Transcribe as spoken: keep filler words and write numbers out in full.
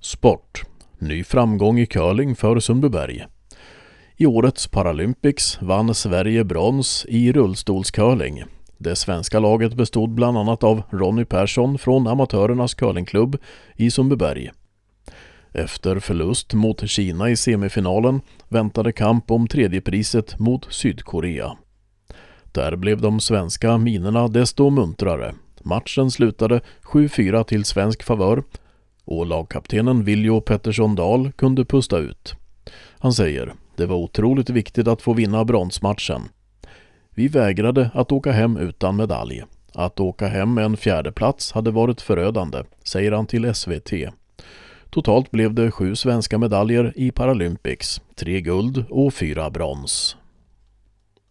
Sport. Ny framgång i curling för Sundbyberg. I årets Paralympics vann Sverige brons i rullstolscurling. Det svenska laget bestod bland annat av Ronny Persson från amatörernas curlingklubb i Sundbyberg. Efter förlust mot Kina i semifinalen väntade kamp om tredjepriset mot Sydkorea. Där blev de svenska minerna desto muntrare. Matchen slutade sju fyra till svensk favör och lagkaptenen Viljo Pettersson Dahl kunde pusta ut. Han säger: "Det var otroligt viktigt att få vinna bronsmatchen. Vi vägrade att åka hem utan medalj. Att åka hem med en fjärde plats hade varit förödande", säger han till S V T. Totalt blev det sju svenska medaljer i Paralympics, tre guld och fyra brons.